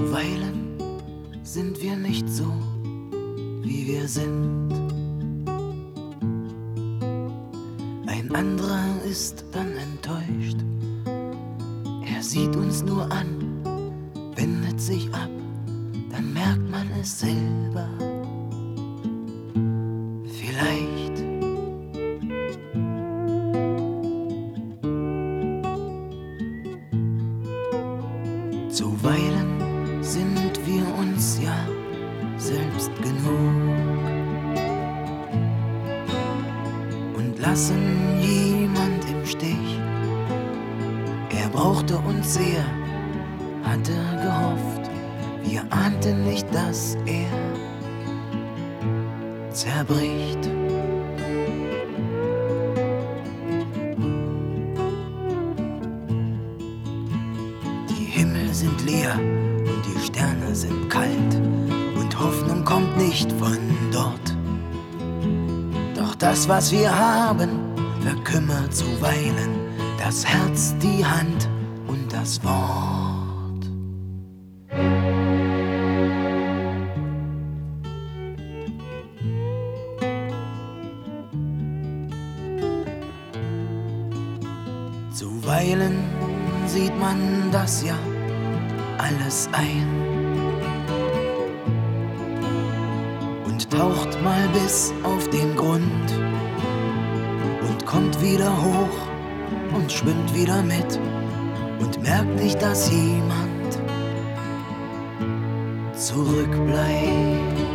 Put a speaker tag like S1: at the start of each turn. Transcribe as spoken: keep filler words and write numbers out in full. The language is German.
S1: Zuweilen sind wir nicht so, wie wir sind. Ein anderer ist dann enttäuscht. Er sieht uns nur an, wendet sich ab, dann merkt man es selber. Vielleicht. Zuweilen sind wir uns ja selbst genug und lassen jemand im Stich. Er brauchte uns sehr, hatte gehofft, wir ahnten nicht, dass er zerbricht. Die Himmel sind leer und die Sterne sind kalt und Hoffnung kommt nicht von dort. Doch das, was wir haben, verkümmert zuweilen das Herz, die Hand und das Wort. Zuweilen sieht man das ja alles ein und taucht mal bis auf den Grund und kommt wieder hoch und schwimmt wieder mit und merkt nicht, dass jemand zurückbleibt.